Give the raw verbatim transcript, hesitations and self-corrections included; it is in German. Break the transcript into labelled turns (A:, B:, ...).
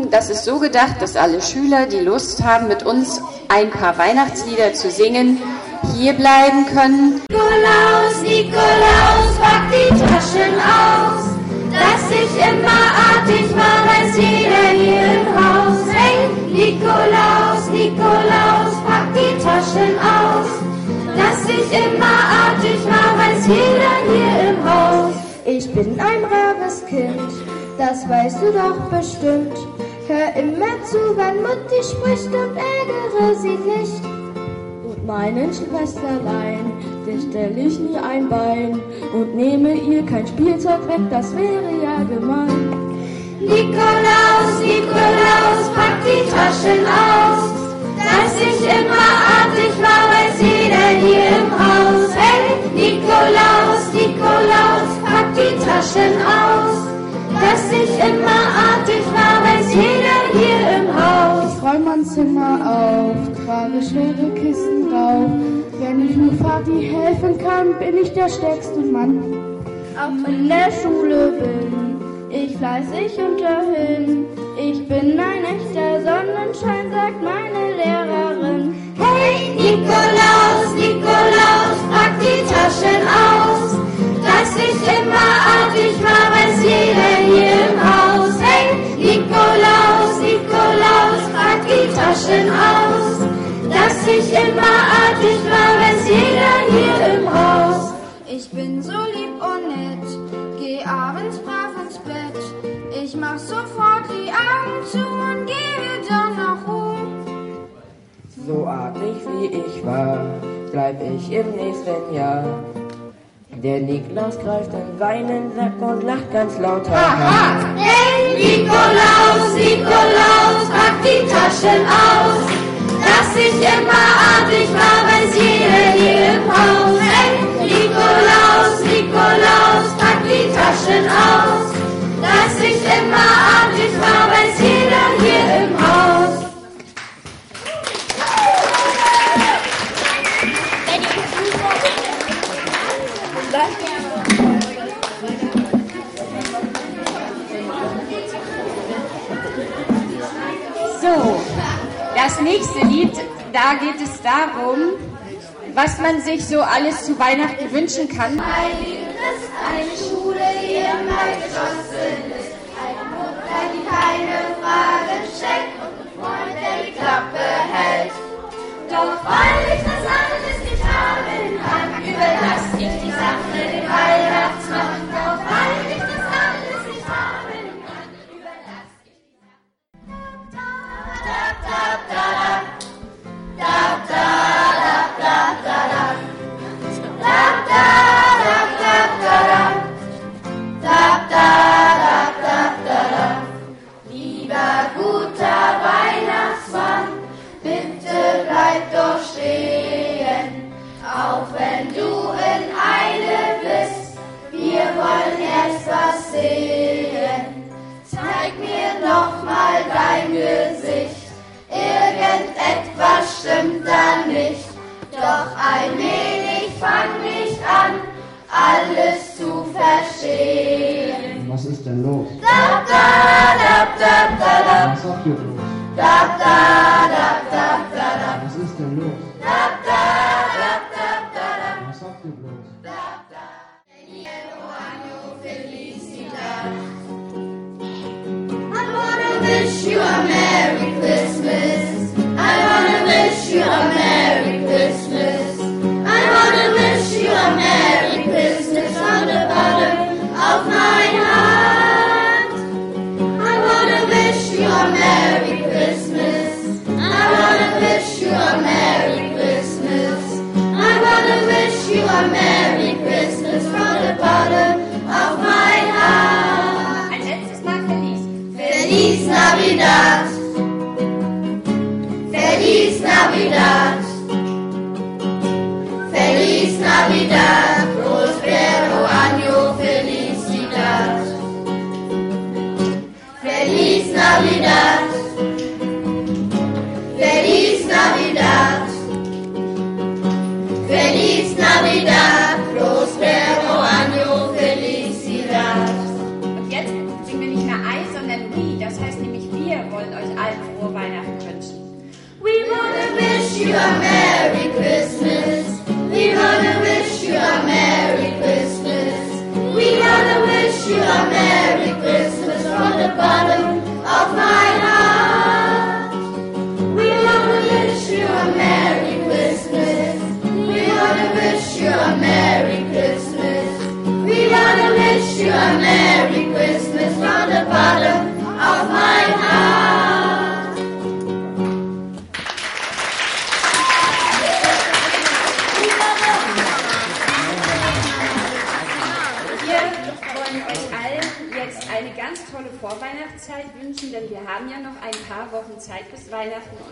A: Das ist so gedacht, dass alle Schüler, die Lust haben, mit uns ein paar Weihnachtslieder zu singen, hier bleiben können.
B: Nikolaus, Nikolaus, pack die Taschen aus, dass ich immer artig war, weiß jeder hier im Haus. Hey, Nikolaus, Nikolaus, pack die Taschen aus, dass ich immer artig war, weiß jeder hier im Haus.
C: Ich bin ein braves Kind, das weißt du doch bestimmt. Hör immer zu, wenn Mutti spricht und ärgere sie nicht. Und meinen Schwesterlein, der stell ich nie ein Bein und nehme ihr kein Spielzeug weg, das wäre ja gemein.
B: Nikolaus, Nikolaus, pack die Taschen aus, dass ich immer artig war, weiß jeder hier im Haus. Hey, Nikolaus, Nikolaus, pack die Taschen aus, dass ich immer artig war, weiß jeder hier im Haus.
C: Ich räum mein Zimmer auf, trage schwere Kisten rauf. Wenn ich nur Vati helfen kann, bin ich der stärkste Mann. Auch in der Schule bin ich fleißig und dahin. Ich bin ein echter Sonnenschein, sagt meine Lehrerin.
B: Hey, Nikolaus, Nikolaus, pack die Taschen aus, dass ich immer artig war, weiß jeder hier im Haus. Hey, Nikolaus, Nikolaus, pack die Taschen aus, dass ich immer artig war, weiß jeder hier im Haus.
C: Ich bin so lieb und nett, geh abends brav ins Bett. Ich mach sofort die Augen zu und gehe dann nach Ruhe.
D: So artig wie ich war, bleib ich im nächsten Jahr. Der Nikolaus greift in seinen Sack und lacht ganz laut.
B: Aha! Hey, Nikolaus, Nikolaus, pack die Taschen aus, dass ich immer artig war, weiß jeder hier im Haus. Hey, Nikolaus, Nikolaus, pack die Taschen aus, dass ich immer artig war, weiß jeder hier im Haus.
A: So, das nächste Lied, da geht es darum, was man sich so alles zu Weihnachten wünschen kann.
B: Ein Christ, eine Schule, die immer geschlossen ist, eine Mutter, die keine Fragen stellt und ein Freund, der die Klappe hält. Doch weil ich das alles nicht haben kann, überlasse ich die Sache dem Weihnachtsmann. Doch weil ich das alles nicht haben kann, überlasse ich die Sache. Da, da, da, da, da, da, da, da, da, da. Da, da, da, da, da, da, da, da, da, da, da. Lieber guter Weihnachtsmann, bitte bleib doch stehen, auch wenn du in Eile bist, wir wollen erst was sehen. Zeig mir noch mal dein Gesicht, irgendetwas stimmt da nicht, doch allmählich fang ich an, alles zu verstehen.
E: Was ist denn los?
B: Da, da, da, da, da, da.
E: Was sagt ihr bloß?
B: Da, da, da, da, da, da.
E: Was ist denn los?
B: Da, da, da, da, da, da.
E: Was sagt ihr bloß?
B: Da, da. Año felicidad. I wanna wish you a Merry Christmas. I wanna wish you a Merry Christmas. I wanna wish you a Merry Christmas from the bottom of my heart. I wanna wish you a Merry Christmas. I wanna wish you a Merry Christmas. I wanna wish you a Merry Christmas from the bottom of my heart.
A: Ein letztes Mal Feliz.
B: Feliz Navidad. Feliz Navidad. Feliz Navidad. Prospero año felicidad. Feliz Navidad. Feliz Navidad. Feliz Navidad. Prospero año felicidad.
A: Und jetzt singen wir nicht mehr I, sondern we, das heißt nämlich wir wollen euch allen frohe Weihnachten wünschen.
B: We wanna wish you a Merry Christmas. We wanna wish you a Merry Christmas. We wanna wish you a Merry Christmas from the bottom of my heart. We wanna wish you a Merry Christmas. We wanna wish you a Merry Christmas. We wanna wish you a Merry Christmas from the bottom of my heart.
A: Eine ganz tolle Vorweihnachtszeit wünschen, denn wir haben ja noch ein paar Wochen Zeit bis Weihnachten.